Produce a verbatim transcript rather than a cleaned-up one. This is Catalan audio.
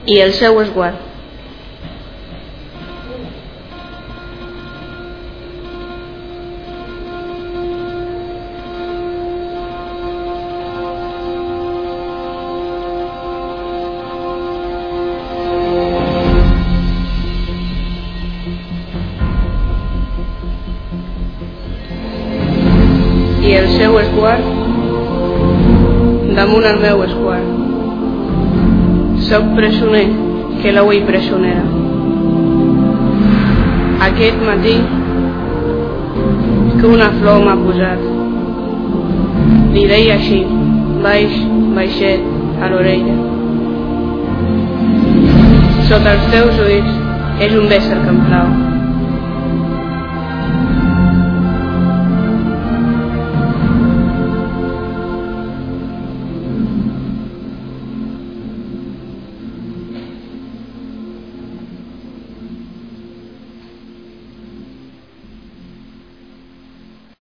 i el seu esguard. I el seu esguard damunt el meu esguard. Soc presoner que la vull presonera. Aquest matí que una flor m'ha posat, li deia així, baix, baixet, a l'orella. Sota els teus ulls és un bésser que em plau.